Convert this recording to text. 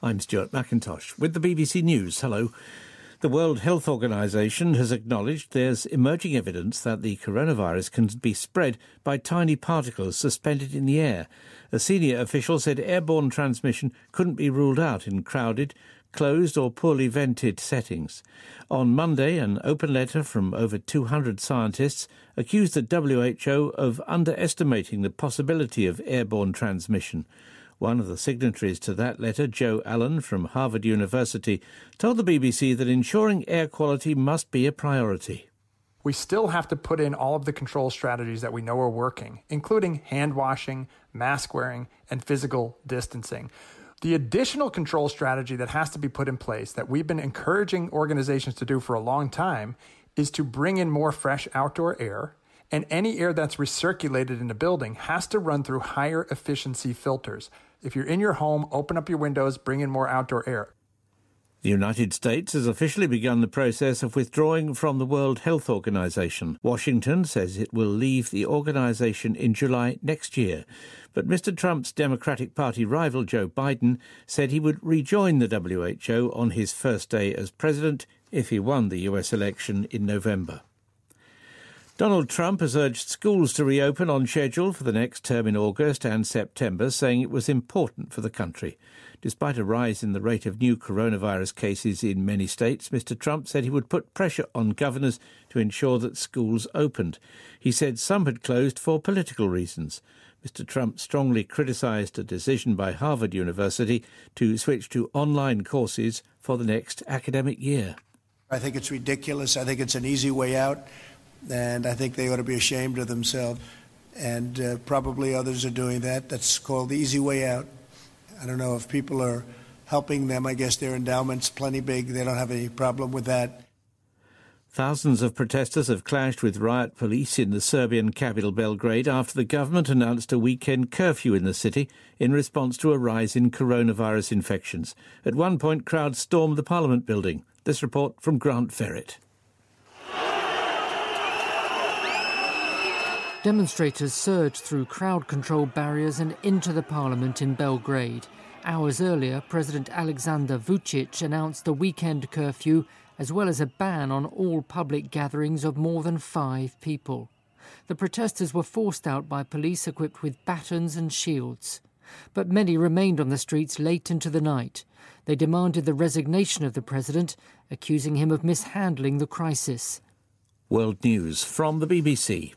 I'm Stuart McIntosh with the BBC News. Hello. The World Health Organization has acknowledged there's emerging evidence that the coronavirus can be spread by tiny particles suspended in the air. A senior official said airborne transmission couldn't be ruled out in crowded, closed or poorly vented settings. On Monday, an open letter from over 200 scientists accused the WHO of underestimating the possibility of airborne transmission. One of the signatories to that letter, Joe Allen from Harvard University, told the BBC that ensuring air quality must be a priority. We still have to put in all of the control strategies that we know are working, including hand washing, mask wearing, and physical distancing. The additional control strategy that has to be put in place that we've been encouraging organizations to do for a long time is to bring in more fresh outdoor air, and any air that's recirculated in the building has to run through higher efficiency filters. If you're in your home, open up your windows, bring in more outdoor air. The United States has officially begun the process of withdrawing from the World Health Organization. Washington says it will leave the organization in July next year. But Mr. Trump's Democratic Party rival Joe Biden said he would rejoin the WHO on his first day as president if he won the US election in November. Donald Trump has urged schools to reopen on schedule for the next term in August and September, saying it was important for the country. Despite a rise in the rate of new coronavirus cases in many states, Mr. Trump said he would put pressure on governors to ensure that schools opened. He said some had closed for political reasons. Mr. Trump strongly criticised a decision by Harvard University to switch to online courses for the next academic year. I think it's ridiculous. I think it's an easy way out. And I think they ought to be ashamed of themselves. And probably others are doing that. That's called the easy way out. I don't know if people are helping them. I guess their endowment's plenty big. They don't have any problem with that. Thousands of protesters have clashed with riot police in the Serbian capital Belgrade after the government announced a weekend curfew in the city in response to a rise in coronavirus infections. At one point, crowds stormed the Parliament building. This report from Grant Ferret. Demonstrators surged through crowd-control barriers and into the parliament in Belgrade. Hours earlier, President Aleksandar Vučić announced a weekend curfew as well as a ban on all public gatherings of more than 5 people. The protesters were forced out by police equipped with batons and shields. But many remained on the streets late into the night. They demanded the resignation of the president, accusing him of mishandling the crisis. World News from the BBC.